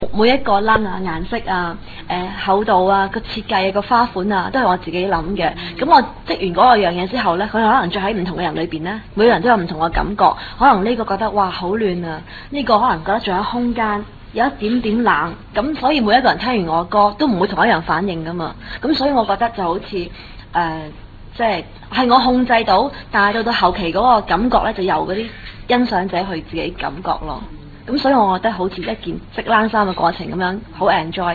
每一個欄啊、顏色啊、厚度啊、個設計啊、個花款啊，都係我自己諗嘅。咁我織完嗰個樣嘢之後呢，佢可能着喺唔同嘅人裏邊呢，每個人都有唔同嘅感覺。可能呢個覺得哇好亂啊，呢個可能覺得仲有空間，有一點點冷。咁所以每一個人聽完我歌都唔會同一樣反應噶嘛。咁所以我覺得就好似即係我控制到，但係到後期嗰個感覺呢，就由嗰啲欣賞者去自己感覺咯。咁所以我覺得好似一件織冷衫嘅過程咁樣，好 enjoy。